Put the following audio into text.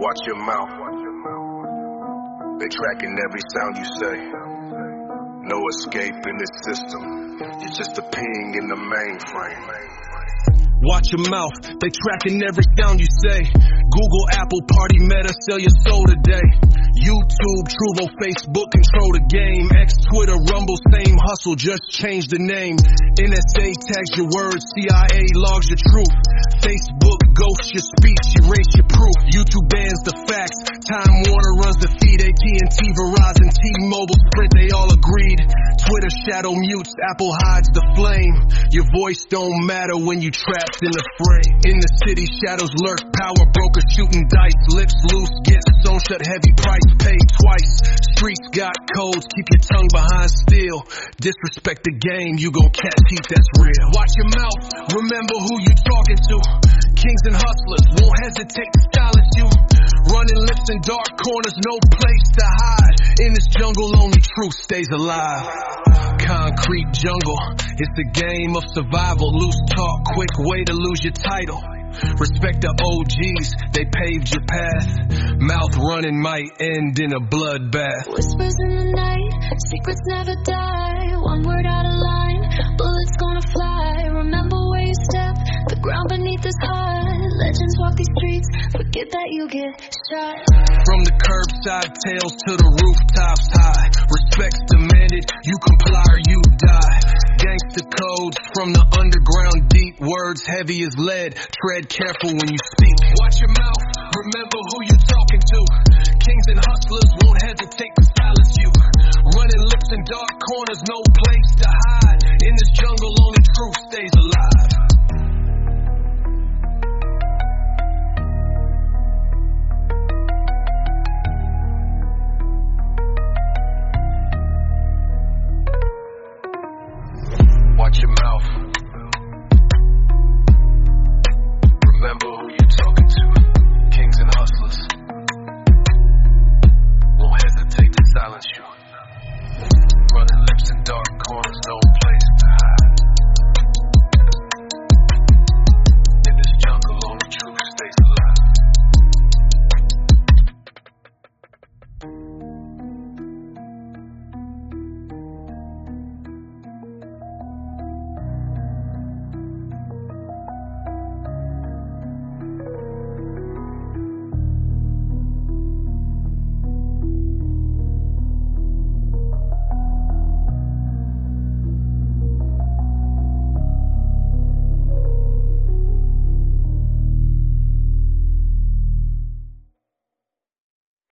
Watch your mouth. They tracking every sound you say. No escape in this system. You're just a ping in the mainframe. Watch your mouth, they tracking every sound you say. Google, Apple, Party, Meta, sell your soul today. YouTube, Truvo, Facebook, control the game. X, Twitter, Rumble, same hustle, just change the name. NSA tags your words, CIA logs your truth. Facebook ghosts your speech, erase your proof. YouTube bans the facts, Time Warner runs the feed. AT&T, Verizon, T-Mobile, Sprint, they all agreed. Twitter shadow mutes, Apple hides the flame. Your voice don't matter when you trapped in the frame. In the city, shadows lurk, power broker shooting dice. Lips loose, get sewn shut, heavy price, paid twice. Streets got codes, keep your tongue behind steel. Disrespect the game, you gon' catch heat, that's real. Watch your mouth, remember who you talking to. Kings and hustlers won't hesitate to silence you. Running lips in dark corners, no place to hide. In this jungle, only truth stays alive. Concrete jungle, it's a game of survival. Loose talk, quick way to lose your title. Respect the OGs, they paved your path. Mouth running might end in a bloodbath. Whispers in the night, secrets never die. One word out of line, bullets gonna fly. Remember where you step, the ground beneath is hard. Legends walk these streets, forget that you get shot. From the curbside tales to the rooftops high. Respect's demanded, you comply or you die. Gangsta codes from the underground deep. Words heavy as lead, tread careful when you speak. Watch your mouth, remember who you talking to. Kings and hustlers won't hesitate to silence you. Running lips in dark corners, no place to hide. In this jungle, only truth stays alive.